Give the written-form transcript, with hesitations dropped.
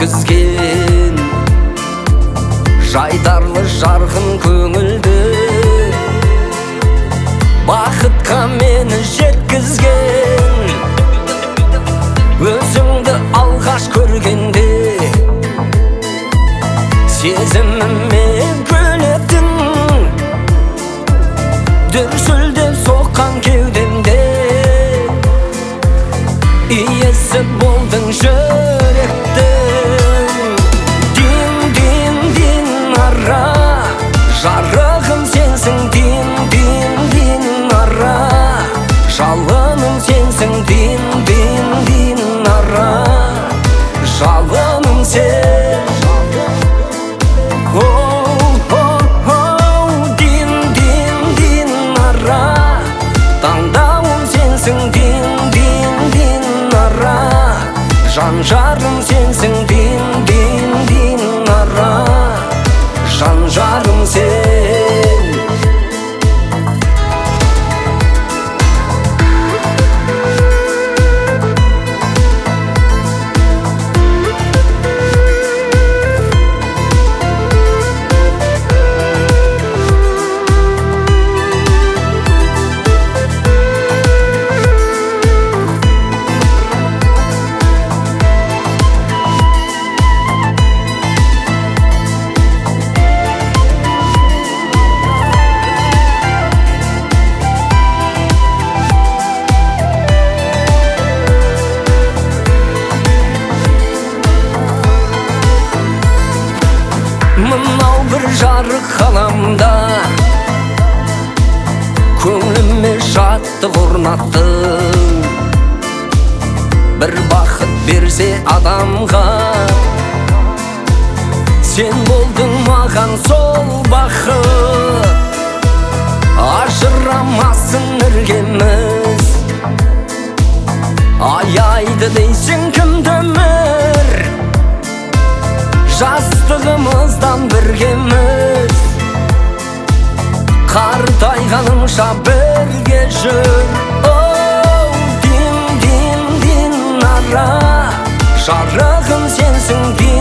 жеткізген, жайдарлы жарқын көңілді, бақытқа мені жеткізген. Өзіңді алғаш көргенде сезіміме бөлеттің, дүрсілдеп соққан кеудемде иесі болдың жүректің. Дин, дин, дин ара, жарығым сенсің. Дин, дин, дин ара, жалыным сенсің. Дин, дин, дин ара, жалыным сен. Дин, дин, дин ара, таңдауым сенсің. Дин, дин, дин ара, жан жарым сенсің. Дин, дин, дин ара, жан жарым сен. Мынау бір жарық ғаламда көңіліме жаттық орнатты. Бір бақыт берсе адамға, сен болдың маған сол бақыт. Ажырамасын іргеміз, аяйды дейсің кімді өмір. Жастығымыздан біргеміз, қартайғанымша бірге жүр. Дин, дин, дин ара, жарығым сенсің.